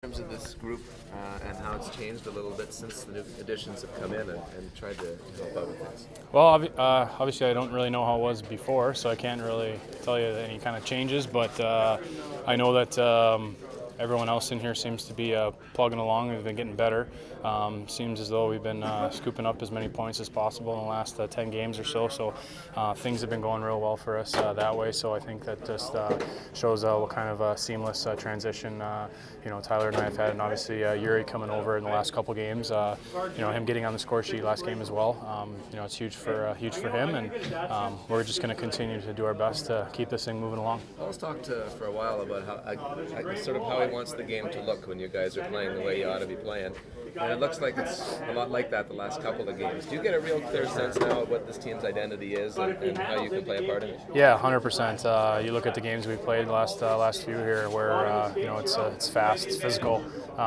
In terms of this group and how it's changed a little bit since the new additions have come in and tried to help out with things? Well, obviously, I don't really know how it was before, so I can't really tell you any kind of changes. But I know that everyone else in here seems to be plugging along. We've been getting better. Seems as though we've been scooping up as many points as possible in the last 10 games or so. So things have been going real well for us that way. So I think that just shows what kind of a seamless transition Tyler and I have had, and obviously Yuri coming over in the last couple games. Him getting on the score sheet last game as well. It's huge for him, and we're just going to continue to do our best to keep this thing moving along. Paul's talked for a while about how he wants the game to look when you guys are playing the way you ought to be playing. And it looks like it's a lot like that the last couple of games. Do you get a real clear sense now of what this team's identity is and how you can play a part in it? Yeah, 100%. You look at the games we played last few here, where it's fast, it's physical.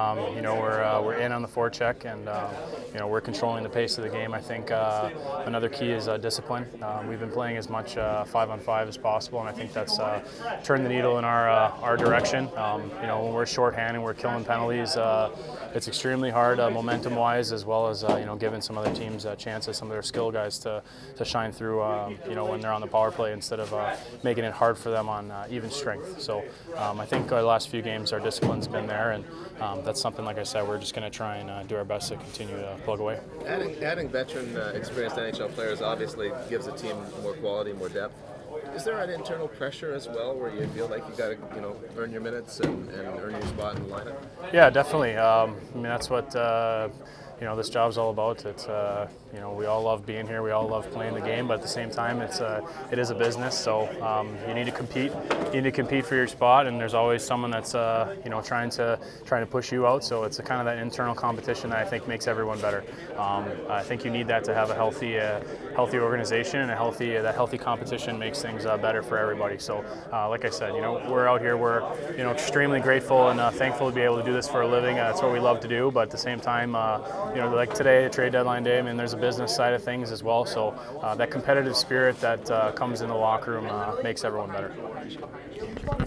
We're in on the forecheck, and we're controlling the pace of the game. I think another key is discipline. We've been playing as much 5-on-5 as possible, and I think that's turned the needle in our direction. When we're shorthanded, we're killing penalties. It's extremely hard momentum-wise, as well as giving some other teams chances, some of their skill guys to shine through. When they're on the power play, instead of making it hard for them on even strength. So I think the last few games our discipline's been there, and that's something, like I said, we're just going to try and do our best to continue to plug away. Adding veteran, experienced NHL players obviously gives the team more quality, more depth. Is there an internal pressure as well, where you feel like you got to, earn your minutes and earn your spot in the lineup? Yeah, definitely. That's what this job's all about. It's we all love being here. We all love playing the game, but at the same time, it is a business. So you need to compete. You need to compete for your spot, and there's always someone that's trying to push you out. So it's a kind of that internal competition that I think makes everyone better. I think you need that to have a healthy organization, and that healthy competition makes things better for everybody. So like I said, we're out here. We're extremely grateful and thankful to be able to do this for a living. That's what we love to do. But at the same time, like today, trade deadline day, there's a business side of things as well. So that competitive spirit that comes in the locker room makes everyone better.